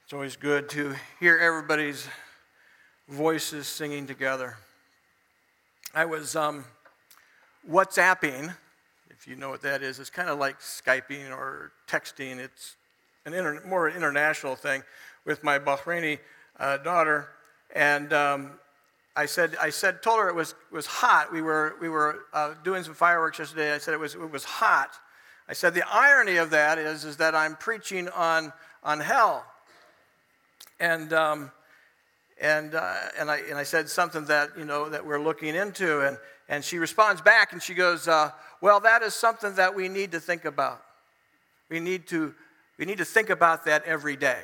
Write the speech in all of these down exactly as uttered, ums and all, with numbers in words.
It's always good to hear everybody's voices singing together. I was um, WhatsApping, if you know what that is. It's kind of like Skyping or texting. It's an inter- more international thing with my Bahraini uh, daughter, and um, I said, I said, told her it was was hot. We were we were uh, doing some fireworks yesterday. I said it was it was hot. I said the irony of that is is that I'm preaching on on hell. And um, and uh, and I and I said something that you know that we're looking into, and and she responds back and she goes, uh, "Well, that is something that we need to think about. We need to we need to think about that every day."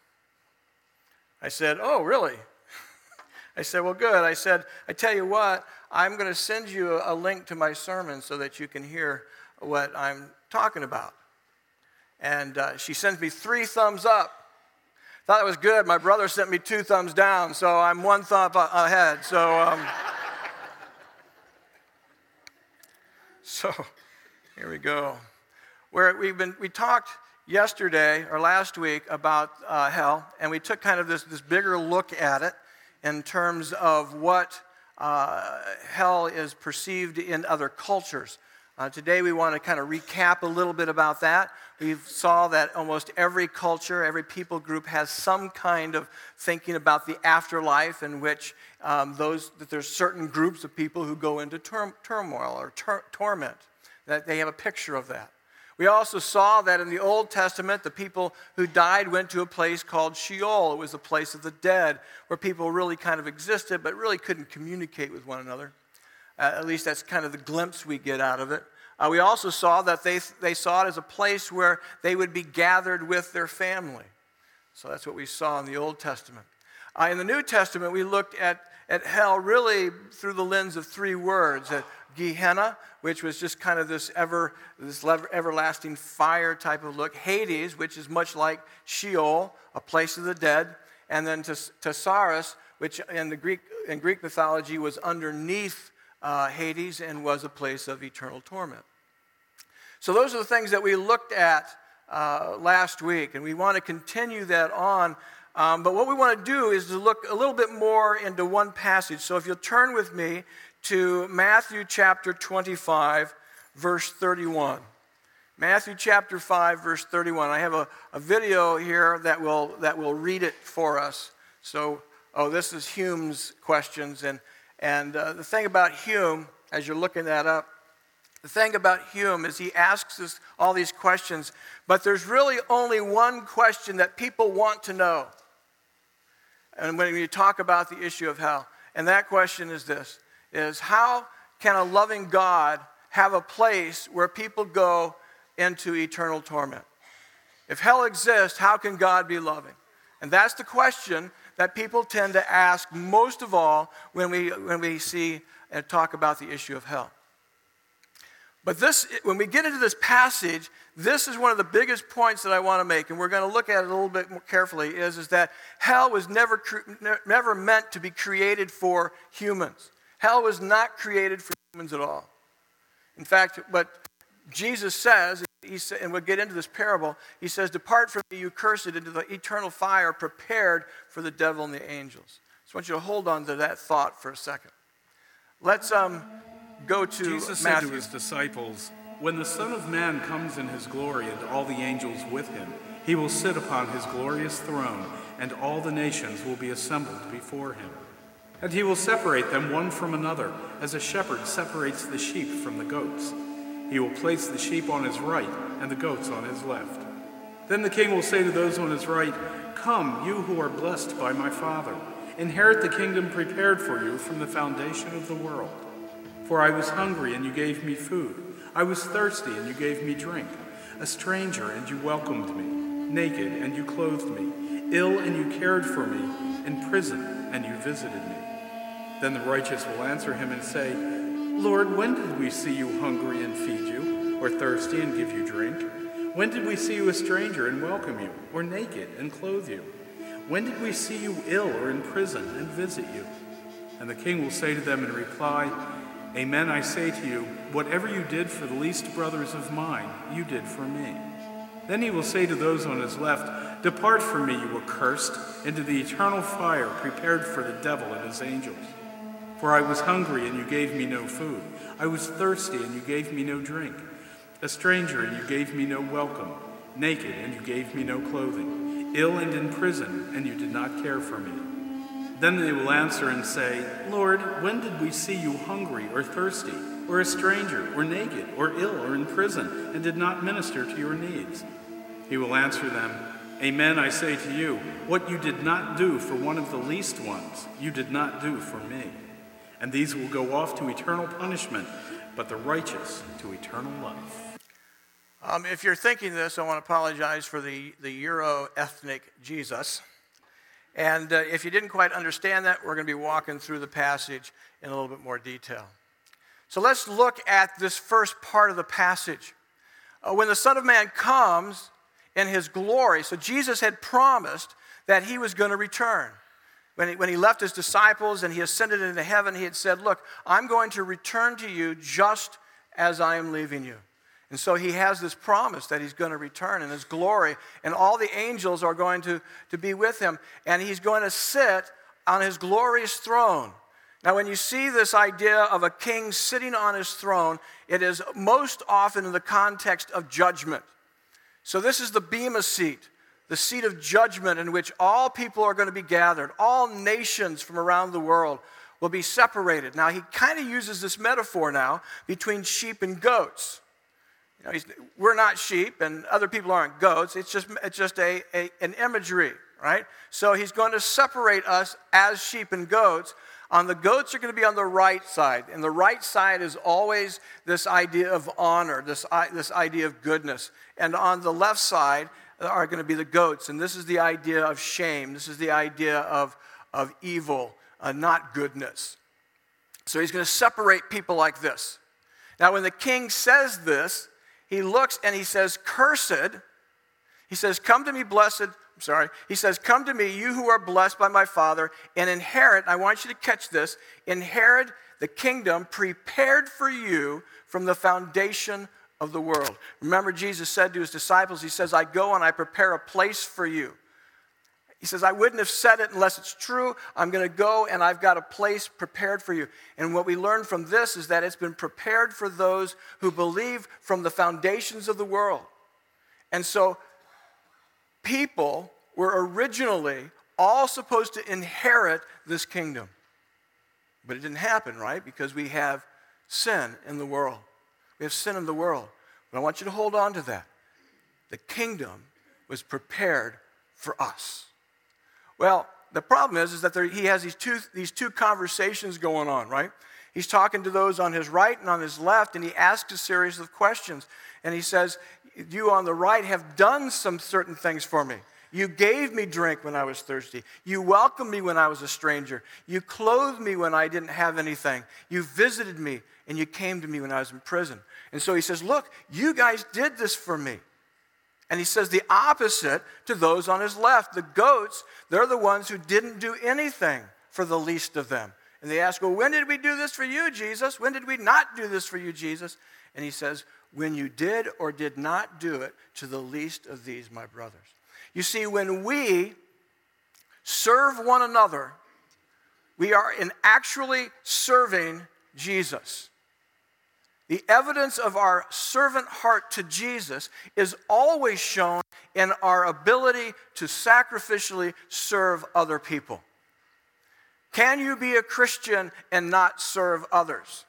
I said, "Oh, really?" I said, "Well, good." I said, "I tell you what, I'm going to send you a, a link to my sermon so that you can hear what I'm talking about." And uh, she sends me three thumbs up. Thought it was good. My brother sent me two thumbs down, so I'm one thumb ahead. So, um, so here we go. Where we've been, we talked yesterday or last week about uh, hell, and we took kind of this this bigger look at it in terms of what uh, hell is perceived in other cultures. Uh, today we want to kind of recap a little bit about that. We saw that almost every culture, every people group has some kind of thinking about the afterlife in which um, those that there's certain groups of people who go into tur- turmoil or tur- torment, that they have a picture of that. We also saw that in the Old Testament, the people who died went to a place called Sheol. It was a place of the dead where people really kind of existed but really couldn't communicate with one another. Uh, at least that's kind of the glimpse we get out of it. Uh, we also saw that they they saw it as a place where they would be gathered with their family. So that's what we saw in the Old Testament. Uh, in the New Testament, we looked at, at hell really through the lens of three words. At Gehenna, which was just kind of this ever this everlasting fire type of look. Hades, which is much like Sheol, a place of the dead. And then Tartarus, which in the Greek in Greek mythology was underneath Uh, Hades and was a place of eternal torment. So those are the things that we looked at uh, last week, and we want to continue that on. Um, but what we want to do is to look a little bit more into one passage. So if you'll turn with me to Matthew chapter twenty-five, verse thirty-one. Matthew chapter five, verse thirty-one. I have a, a video here that will that will read it for us. So, oh, this is Hume's questions, and And uh, the thing about Hume, as you're looking that up, the thing about Hume is he asks us all these questions, but there's really only one question that people want to know. And when you talk about the issue of hell, and that question is this, is how can a loving God have a place where people go into eternal torment? If hell exists, how can God be loving? And that's the question that people tend to ask most of all when we when we see and talk about the issue of hell. But this, when we get into this passage, this is one of the biggest points that I want to make, and we're going to look at it a little bit more carefully, is, is that hell was never, never meant to be created for humans. Hell was not created for humans at all. In fact, what Jesus says, he said, and we'll get into this parable, he says, "Depart from me, you cursed, into the eternal fire prepared for the devil and the angels." So I want you to hold on to that thought for a second. Let's um, go to Jesus Matthew. said to his disciples, "When the Son of Man comes in his glory and all the angels with him, he will sit upon his glorious throne, and all the nations will be assembled before him. And he will separate them one from another, as a shepherd separates the sheep from the goats. He will place the sheep on his right and the goats on his left. Then the king will say to those on his right, 'Come, you who are blessed by my Father, inherit the kingdom prepared for you from the foundation of the world. For I was hungry, and you gave me food. I was thirsty, and you gave me drink. A stranger, and you welcomed me. Naked, and you clothed me. Ill, and you cared for me. In prison, and you visited me.' Then the righteous will answer him and say, 'Lord, when did we see you hungry and feed you, or thirsty and give you drink? When did we see you a stranger and welcome you, or naked and clothe you? When did we see you ill or in prison and visit you?' And the king will say to them in reply, 'Amen, I say to you, whatever you did for the least brothers of mine, you did for me.' Then he will say to those on his left, Depart from me, you accursed, into the eternal fire prepared for the devil and his angels. For I was hungry, and you gave me no food. I was thirsty, and you gave me no drink. A stranger, and you gave me no welcome. Naked, and you gave me no clothing. Ill and in prison, and you did not care for me. Then they will answer and say, Lord, when did we see you hungry or thirsty, or a stranger, or naked, or ill, or in prison, and did not minister to your needs? He will answer them, Amen, I say to you, what you did not do for one of the least ones, you did not do for me. And these will go off to eternal punishment, but the righteous to eternal life. Um, if you're thinking this, I want to apologize for the, the Euro-ethnic Jesus. And uh, if you didn't quite understand that, we're going to be walking through the passage in a little bit more detail. So let's look at this first part of the passage. Uh, when the Son of Man comes in his glory, so Jesus had promised that he was going to return. When he, when he left his disciples and he ascended into heaven, he had said, look, I'm going to return to you just as I am leaving you. And so he has this promise that he's going to return in his glory, and all the angels are going to, to be with him, and he's going to sit on his glorious throne. Now, when you see this idea of a king sitting on his throne, it is most often in the context of judgment. So this is the Bema seat, the seat of judgment in which all people are going to be gathered. All nations from around the world will be separated. Now, he kind of uses this metaphor now between sheep and goats. You know, he's, we're not sheep, and other people aren't goats. It's just, it's just a, a, an imagery, right? So he's going to separate us as sheep and goats. On the goats are going to be on the right side, and the right side is always this idea of honor, this, this idea of goodness. And on the left side are going to be the goats, and this is the idea of shame. This is the idea of, of evil, uh, not goodness. So he's going to separate people like this. Now, when the king says this, he looks and he says, cursed. He says, come to me, blessed. I'm sorry. He says, come to me, you who are blessed by my Father, and inherit, and I want you to catch this, inherit the kingdom prepared for you from the foundation of the world. Remember, Jesus said to his disciples, he says, I go and I prepare a place for you. He says, I wouldn't have said it unless it's true. I'm going to go and I've got a place prepared for you. And what we learn from this is that it's been prepared for those who believe from the foundations of the world. And so people were originally all supposed to inherit this kingdom. But it didn't happen, right? Because we have sin in the world. We have sin in the world. But I want you to hold on to that. The kingdom was prepared for us. Well, the problem is, is that there, he has these two, these two conversations going on, right? He's talking to those on his right and on his left, and he asks a series of questions. And he says, you on the right have done some certain things for me. You gave me drink when I was thirsty. You welcomed me when I was a stranger. You clothed me when I didn't have anything. You visited me, and you came to me when I was in prison. And so he says, look, you guys did this for me. And he says the opposite to those on his left. The goats, they're the ones who didn't do anything for the least of them. And they ask, well, when did we do this for you, Jesus? When did we not do this for you, Jesus? And he says, when you did or did not do it to the least of these, my brothers. You see, when we serve one another, we are in actually serving Jesus. The evidence of our servant heart to Jesus is always shown in our ability to sacrificially serve other people. Can you be a Christian and not serve others?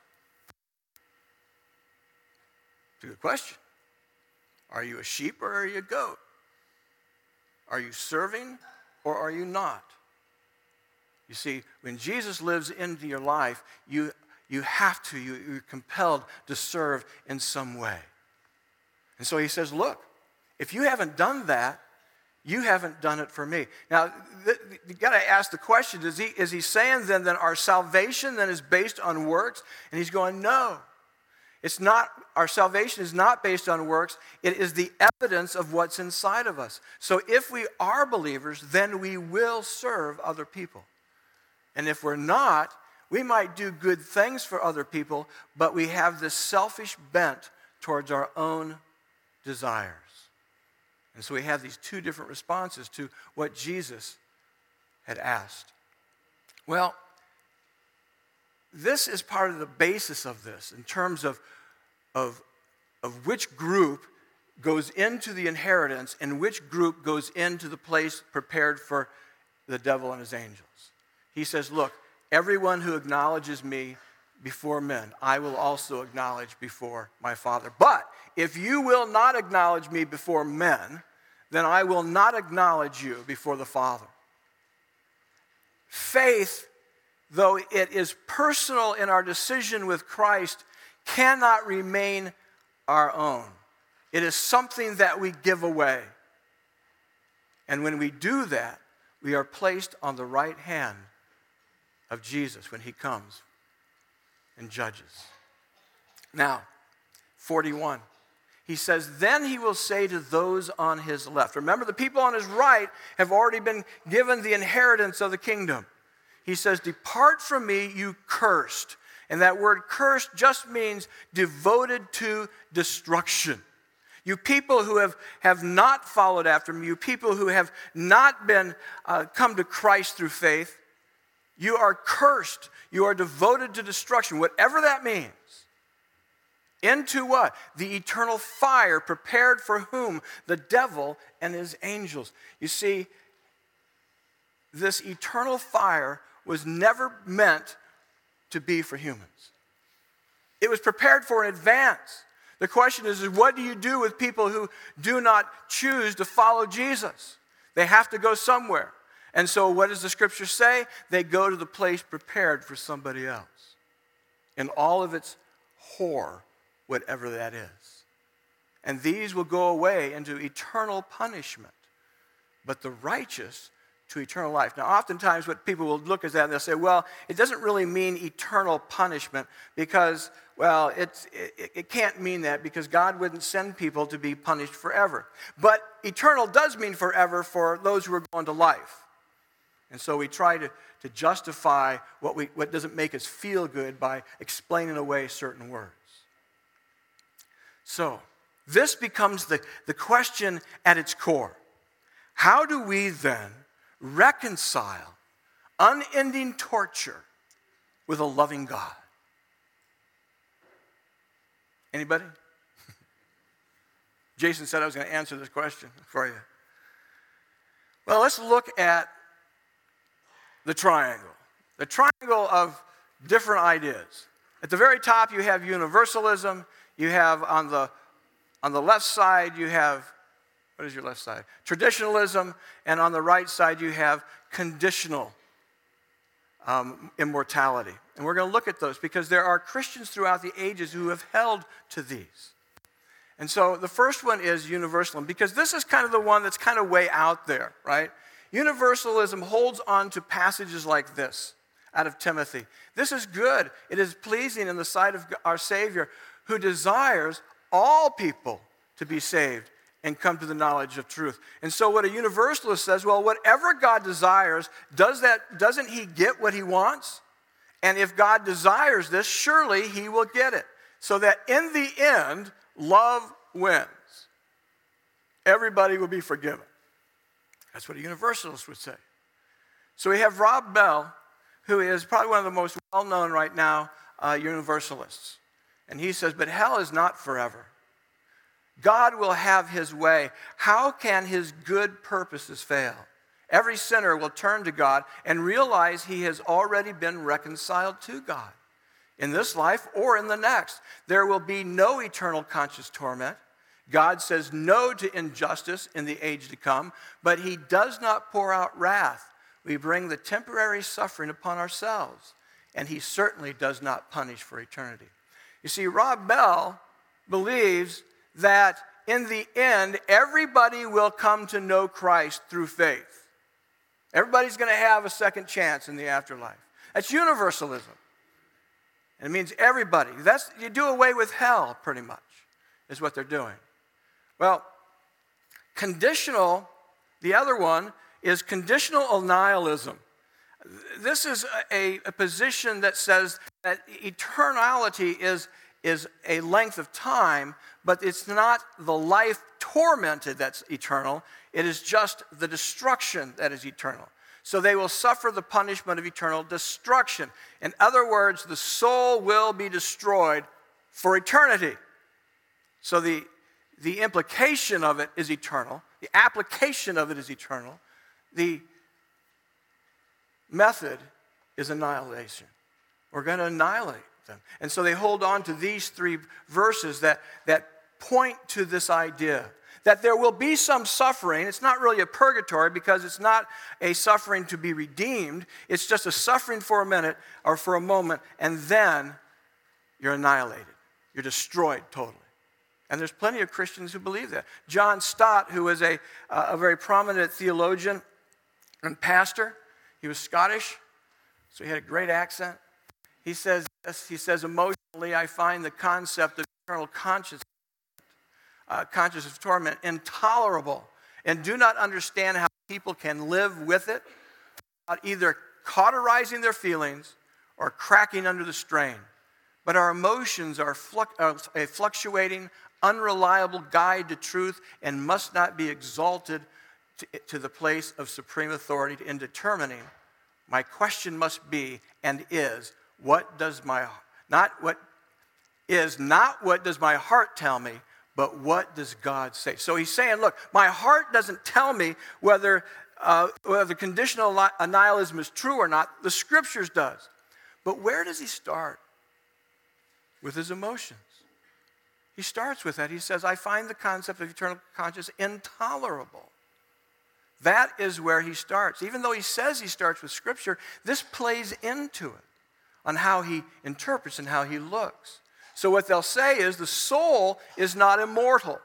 It's a good question. Are you a sheep or are you a goat? Are you serving or are you not? You see, when Jesus lives into your life, you You have to, you, you're compelled to serve in some way. And so he says, look, if you haven't done that, you haven't done it for me. Now, th- you got to ask the question, is he, is he saying then that our salvation then is based on works? And he's going, no. It's not, our salvation is not based on works. It is the evidence of what's inside of us. So if we are believers, then we will serve other people. And if we're not, we might do good things for other people, but we have this selfish bent towards our own desires. And so we have these two different responses to what Jesus had asked. Well, this is part of the basis of this in terms of, of, of which group goes into the inheritance and which group goes into the place prepared for the devil and his angels. He says, look, everyone who acknowledges me before men, I will also acknowledge before my Father. But if you will not acknowledge me before men, then I will not acknowledge you before the Father. Faith, though it is personal in our decision with Christ, cannot remain our own. It is something that we give away. And when we do that, we are placed on the right hand of Jesus when he comes and judges. Now, forty-one. He says, then he will say to those on his left. Remember, the people on his right have already been given the inheritance of the kingdom. He says, depart from me, you cursed. And that word cursed just means devoted to destruction. You people who have, have not followed after me, you people who have not been uh, come to Christ through faith, you are cursed. You are devoted to destruction, whatever that means. Into what? The eternal fire prepared for whom? The devil and his angels. You see, this eternal fire was never meant to be for humans. It was prepared for in advance. The question is, is what do you do with people who do not choose to follow Jesus? They have to go somewhere. And so what does the scripture say? They go to the place prepared for somebody else. In all of its horror, whatever that is. And these will go away into eternal punishment, but the righteous to eternal life. Now, oftentimes what people will look at that and they'll say, well, it doesn't really mean eternal punishment because, well, it's, it, it can't mean that because God wouldn't send people to be punished forever. But eternal does mean forever for those who are going to life. And so we try to, to justify what, we, what doesn't make us feel good by explaining away certain words. So, this becomes the, the question at its core. How do we then reconcile unending torture with a loving God? Anybody? Jason said I was going to answer this question for you. Well, let's look at the triangle. The triangle of different ideas. At the very top, you have universalism. You have on the, on the left side, you have, what is your left side? Traditionalism. And on the right side, you have conditional um, immortality. And we're going to look at those because there are Christians throughout the ages who have held to these. And so the first one is universalism because this is kind of the one that's kind of way out there, right? Universalism holds on to passages like this out of Timothy. This is good. It is pleasing in the sight of our Savior, who desires all people to be saved and come to the knowledge of truth. And so what a universalist says, well, whatever God desires, does that, doesn't he get what he wants? And if God desires this, surely he will get it. So that in the end, love wins. Everybody will be forgiven. That's what a universalist would say. So we have Rob Bell, who is probably one of the most well-known right now uh, universalists. And he says, but hell is not forever. God will have his way. How can his good purposes fail? Every sinner will turn to God and realize he has already been reconciled to God. In this life or in the next, there will be no eternal conscious torment. God says no to injustice in the age to come, but he does not pour out wrath. We bring the temporary suffering upon ourselves, and he certainly does not punish for eternity. You see, Rob Bell believes that in the end, everybody will come to know Christ through faith. Everybody's going to have a second chance in the afterlife. That's universalism. And it means everybody. That's, you do away with hell, pretty much, is what they're doing. Well, conditional, the other one, is conditional nihilism. This is a, a position that says that eternality is, is a length of time, but it's not the life tormented that's eternal. It is just the destruction that is eternal. So they will suffer the punishment of eternal destruction. In other words, the soul will be destroyed for eternity. So the, the implication of it is eternal. The application of it is eternal. The method is annihilation. We're going to annihilate them. And so they hold on to these three verses that, that point to this idea that there will be some suffering. It's not really a purgatory because it's not a suffering to be redeemed. It's just a suffering for a minute or for a moment, and then you're annihilated. You're destroyed totally. And there's plenty of Christians who believe that. John Stott, who was a, uh, a very prominent theologian and pastor, he was Scottish, so he had a great accent. He says this, he says, emotionally, I find the concept of eternal consciousness, uh, consciousness of torment intolerable, and do not understand how people can live with it without either cauterizing their feelings or cracking under the strain. But our emotions are, fluc- are a fluctuating, unreliable guide to truth and must not be exalted to, to the place of supreme authority in determining. My question must be and is, what does my, not what is, not what does my heart tell me, but what does God say? So he's saying, look, my heart doesn't tell me whether, uh, whether conditional annihilism is true or not. The Scriptures does. But where does he start? With his emotions. He starts with that. He says, I find the concept of eternal consciousness intolerable. That is where he starts. Even though he says he starts with Scripture, this plays into it on how he interprets and how he looks. So what they'll say is the soul is not immortal.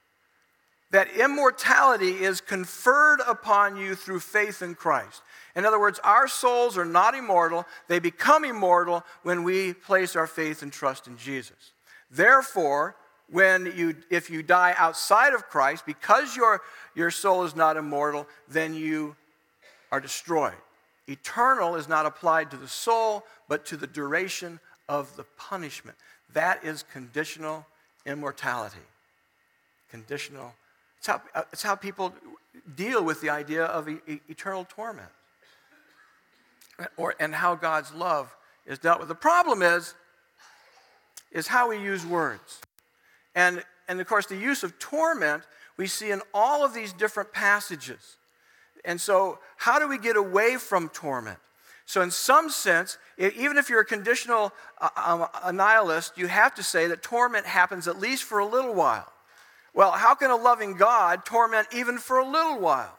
That immortality is conferred upon you through faith in Christ. In other words, our souls are not immortal. They become immortal when we place our faith and trust in Jesus. Therefore, when you, if you die outside of Christ, because your, your soul is not immortal, then you are destroyed. Eternal is not applied to the soul, but to the duration of the punishment. That is conditional immortality. Conditional. It's how, it's how people deal with the idea of e- e- eternal torment. Or, and how God's love is dealt with. The problem is, is how we use words. And, and of course, the use of torment we see in all of these different passages. And so, how do we get away from torment? So in some sense, even if you're a conditional uh, a nihilist, you have to say that torment happens at least for a little while. Well, how can a loving God torment even for a little while?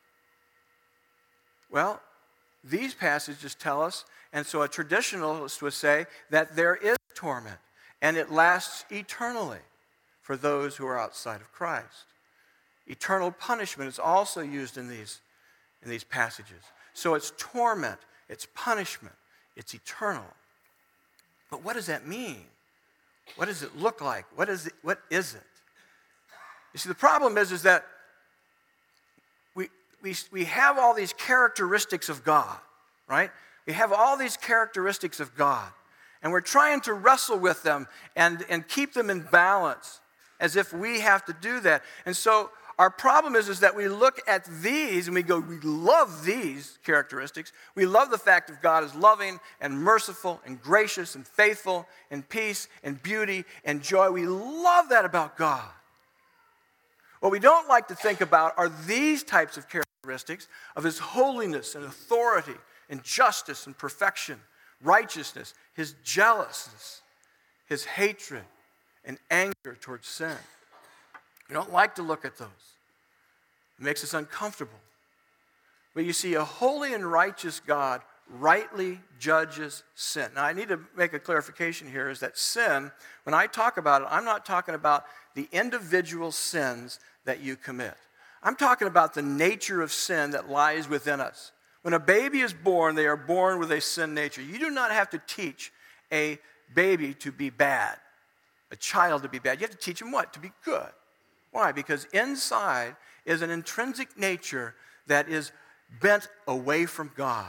Well, these passages tell us, and so a traditionalist would say that there is torment, and it lasts eternally for those who are outside of Christ. Eternal punishment is also used in these, in these passages. So it's torment, it's punishment, it's eternal. But what does that mean? What does it look like? What is it? What is it? You see, the problem is, is that we, we, we have all these characteristics of God, right? We have all these characteristics of God, and we're trying to wrestle with them and, and keep them in balance as if we have to do that. And so our problem is, is that we look at these and we go, we love these characteristics. We love the fact that God is loving and merciful and gracious and faithful and peace and beauty and joy. We love that about God. What we don't like to think about are these types of characteristics of his holiness and authority and justice and perfection, righteousness, his jealousness, his hatred and anger towards sin. We don't like to look at those. It makes us uncomfortable. But you see, a holy and righteous God rightly judges sin. Now, I need to make a clarification here is that sin, when I talk about it, I'm not talking about the individual sins that you commit. I'm talking about the nature of sin that lies within us. When a baby is born, they are born with a sin nature. You do not have to teach a baby to be bad, a child to be bad. You have to teach him what? To be good. Why? Because inside is an intrinsic nature that is bent away from God.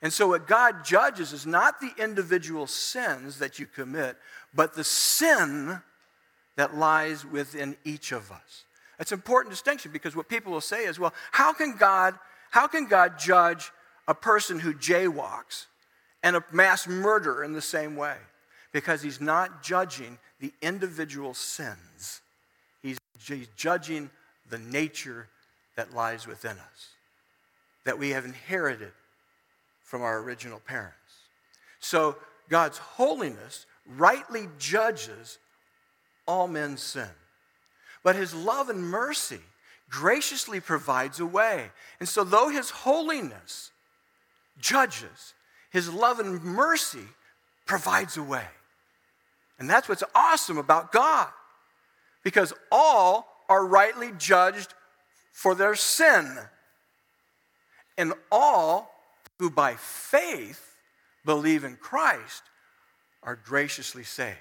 And so what God judges is not the individual sins that you commit, but the sin that lies within each of us. That's an important distinction, because what people will say is, well, how can God, how can God judge a person who jaywalks and a mass murderer in the same way? Because he's not judging the individual sins. He's, he's judging the nature that lies within us, that we have inherited from our original parents. So God's holiness rightly judges all men's sin. But his love and mercy graciously provides a way. And so though his holiness judges, his love and mercy provides a way. And that's what's awesome about God, because all are rightly judged for their sin, and all who by faith believe in Christ are graciously saved.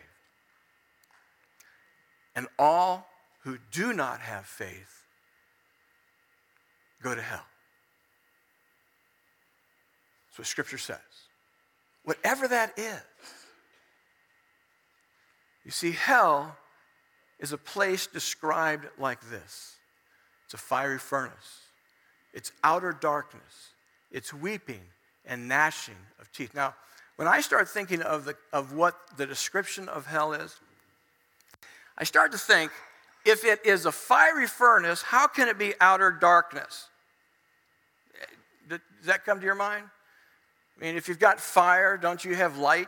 And all who do not have faith go to hell. That's what Scripture says. Whatever that is. You see, hell is a place described like this. It's a fiery furnace. It's outer darkness. It's weeping and gnashing of teeth. Now, when I start thinking of, the, of what the description of hell is, I start to think, if it is a fiery furnace, how can it be outer darkness? Does that come to your mind? I mean, if you've got fire, don't you have light?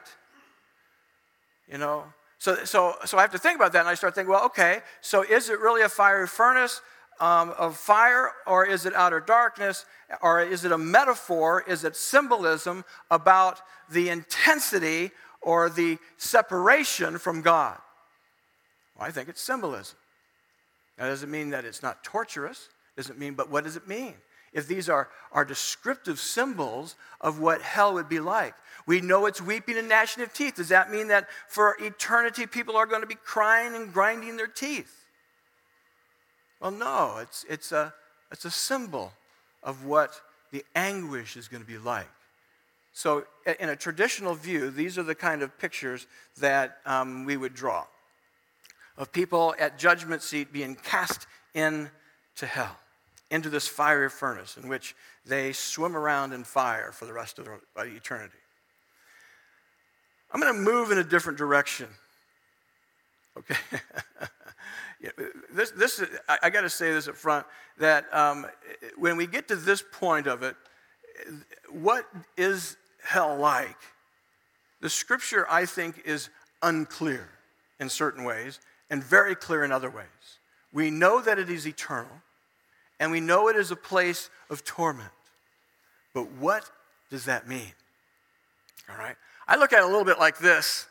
You know? So, so, so I have to think about that, and I start thinking, well, okay, so is it really a fiery furnace um, of fire, or is it outer darkness, or is it a metaphor, is it symbolism about the intensity or the separation from God? Well, I think it's symbolism. That doesn't mean that it's not torturous, doesn't mean, but what does it mean? If these are, are descriptive symbols of what hell would be like. We know it's weeping and gnashing of teeth. Does that mean that for eternity people are going to be crying and grinding their teeth? Well, no, it's, it's, a, it's a symbol of what the anguish is going to be like. So in a traditional view, these are the kind of pictures that um, we would draw of people at judgment seat being cast into hell, into this fiery furnace in which they swim around in fire for the rest of their eternity. I'm going to move in a different direction. Okay? yeah, this, this, I, I got to say this up front, that um, when we get to this point of it, what is hell like? The Scripture, I think, is unclear in certain ways and very clear in other ways. We know that it is eternal, and we know it is a place of torment. But what does that mean? All right? I look at it a little bit like this.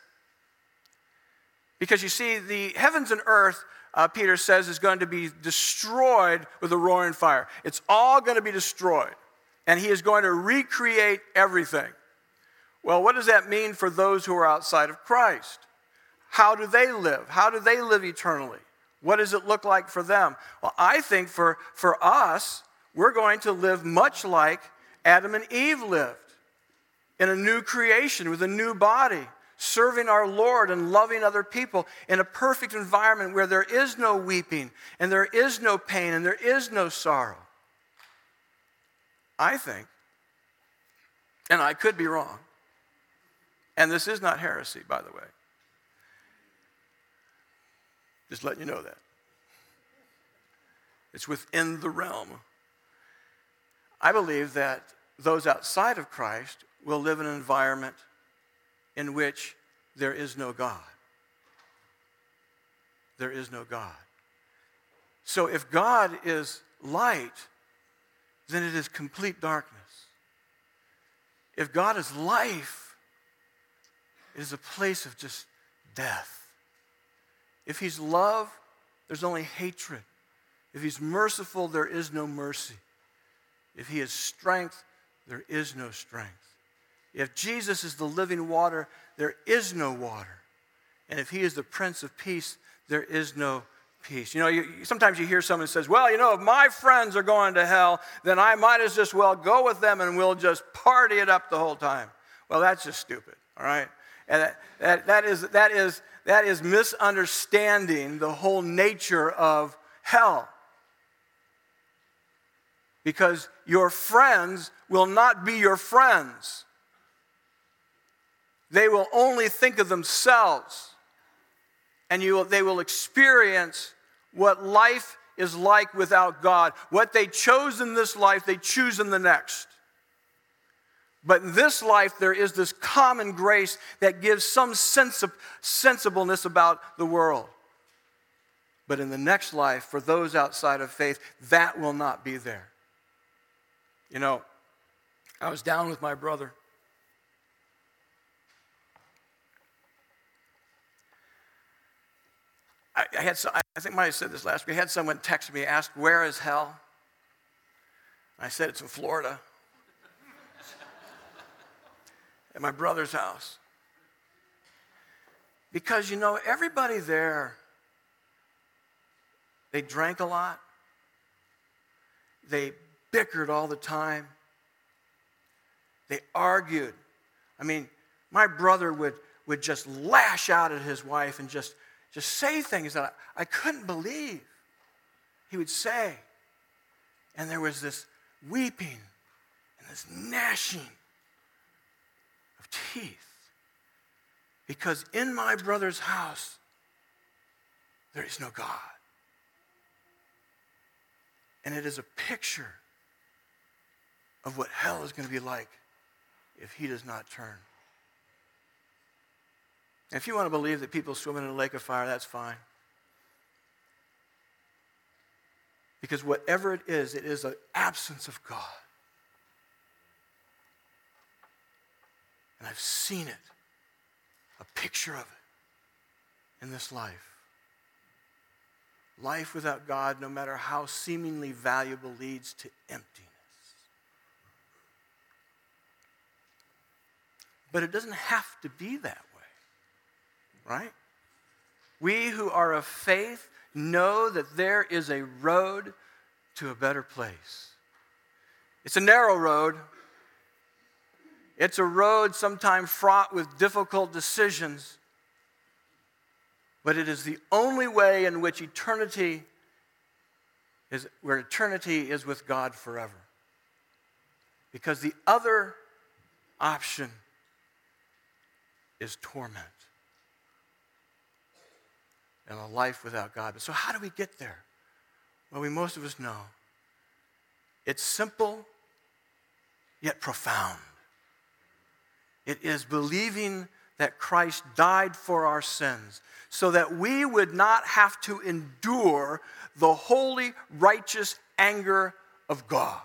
Because you see, the heavens and earth, uh, Peter says, is going to be destroyed with a roaring fire. It's all going to be destroyed. And he is going to recreate everything. Well, what does that mean for those who are outside of Christ? How do they live? How do they live eternally? What does it look like for them? Well, I think for, for us, we're going to live much like Adam and Eve lived, in a new creation with a new body, serving our Lord and loving other people in a perfect environment where there is no weeping and there is no pain and there is no sorrow. I think, and I could be wrong, and this is not heresy, by the way. Just letting you know that. It's within the realm. I believe that those outside of Christ will live in an environment in which there is no God. There is no God. So if God is light, then it is complete darkness. If God is life, it is a place of just death. If he's love, there's only hatred. If he's merciful, there is no mercy. If he is strength, there is no strength. If Jesus is the living water, there is no water. And if he is the Prince of Peace, there is no peace. You know, you, sometimes you hear someone says, well, you know, if my friends are going to hell, then I might as just well go with them and we'll just party it up the whole time. Well, that's just stupid, all right? And that, that, that, is, that, is, that is misunderstanding the whole nature of hell. Because your friends will not be your friends. They will only think of themselves. And you will, they will experience what life is like without God. What they chose in this life, they choose in the next. But in this life, there is this common grace that gives some sense of sensibleness about the world. But in the next life, for those outside of faith, that will not be there. You know, I was down with my brother. I, I had, I think I might have said this last week. I had someone text me, ask, where is hell? I said, it's in Florida. At my brother's house. Because, you know, everybody there, they drank a lot. They bickered all the time. They argued. I mean, my brother would, would just lash out at his wife and just, just say things that I, I couldn't believe he would say. And there was this weeping and this gnashing of teeth. Because in my brother's house, there is no God. And it is a picture of what hell is going to be like if he does not turn. And if you want to believe that people swim in a lake of fire, that's fine. Because whatever it is, it is an absence of God. And I've seen it, a picture of it in this life. Life without God, no matter how seemingly valuable, leads to emptiness. But it doesn't have to be that way, right? We who are of faith know that there is a road to a better place. It's a narrow road. It's a road sometimes fraught with difficult decisions. But it is the only way in which eternity is, where eternity is with God forever. Because the other option is torment and a life without God. So how do we get there? Well, we most of us know. It's simple, yet profound. It is believing that Christ died for our sins so that we would not have to endure the holy, righteous anger of God.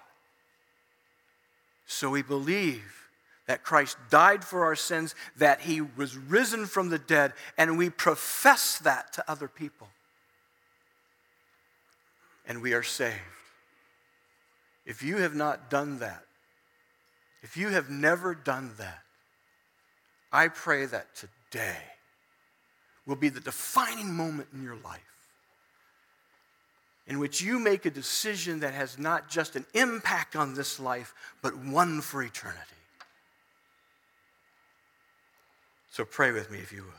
So we believe that Christ died for our sins, that he was risen from the dead, and we profess that to other people. And we are saved. If you have not done that, if you have never done that, I pray that today will be the defining moment in your life in which you make a decision that has not just an impact on this life, but one for eternity. So pray with me if you would.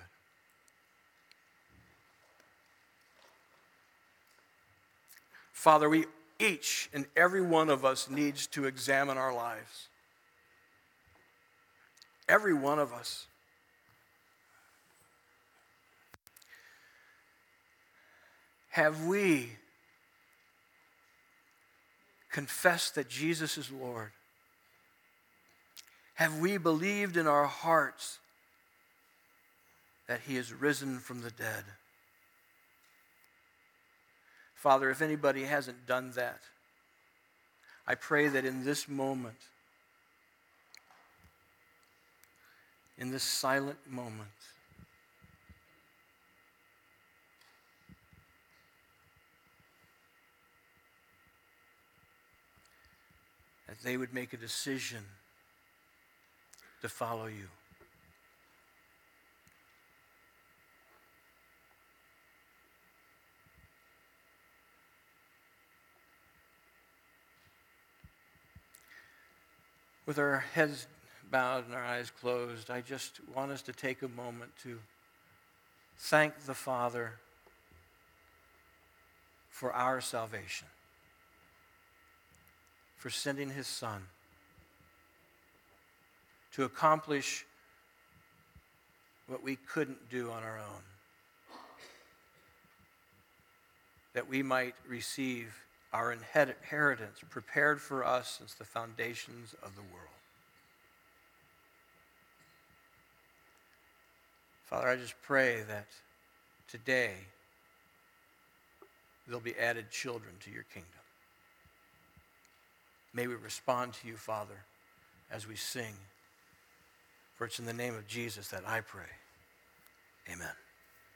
Father, we each and every one of us needs to examine our lives. Every one of us. Have we confessed that Jesus is Lord? Have we believed in our hearts that he is risen from the dead? Father, if anybody hasn't done that, I pray that in this moment, in this silent moment, that they would make a decision to follow you. with our heads bowed and our eyes closed, I just want us to take a moment to thank the Father for our salvation, for sending his Son to accomplish what we couldn't do on our own, that we might receive our inheritance prepared for us since the foundations of the world. Father, I just pray that today there'll be added children to your kingdom. May we respond to you, Father, as we sing. For it's in the name of Jesus that I pray. Amen.